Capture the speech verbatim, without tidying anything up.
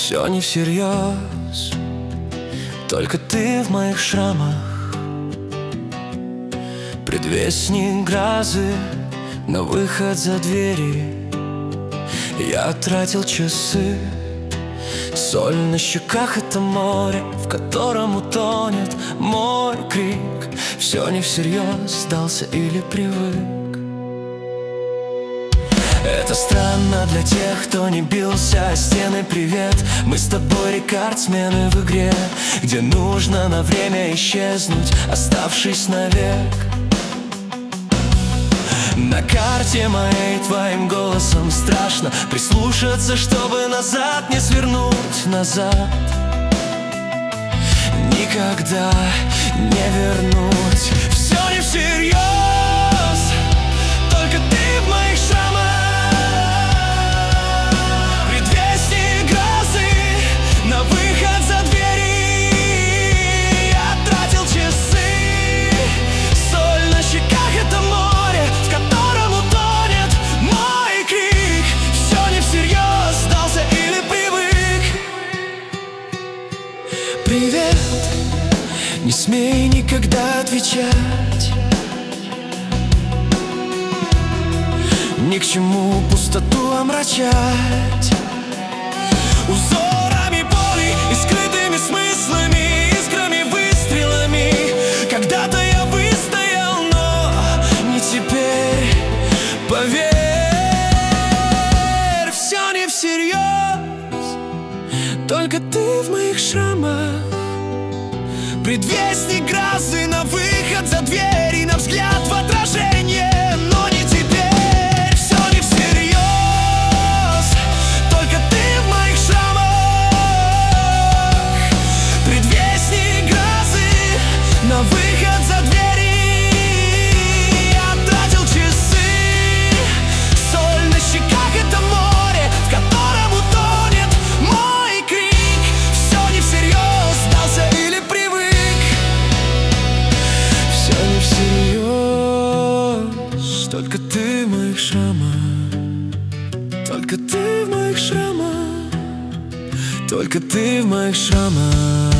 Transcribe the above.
Все не всерьез, только ты в моих шрамах. Предвестник грозы на выход за двери. Я тратил часы. Соль на щеках — это море, в котором утонет мой крик. Все не всерьез, сдался или привык. Это странно для тех, кто не бился о стены. Привет, мы с тобой рекордсмены в игре, где нужно на время исчезнуть, оставшись навек. На карте моей твоим голосом страшно прислушаться, чтобы назад не свернуть назад. Никогда не вернуть. Все не всерьез, только ты в моих шрамах. Предвестник грозы на выход за двери. Я тратил часы. Соль на щеках — это море, в котором утонет мой крик. Все не всерьез, сдался или привык. Привет, не смей никогда отвечать. Ни к чему пустоту омрачать узорами боли и скрытыми смыслами, искрами, выстрелами. Когда-то я выстоял, но не теперь. Поверь, все не всерьез, только ты в моих шрамах. Предвестник грозы на выход за двери, на взгляд в отражение, но не теперь. Все не всерьез, только ты в моих шрамах. Предвестник грозы на выход за двери. Я тратил часы. Соль на щеках — это море, в котором утонет мой крик. Все не всерьез, сдался или привык. Все не всерьез, только ты в моих шрамах. Только ты в моих шрамах. Только ты в моих шрамах.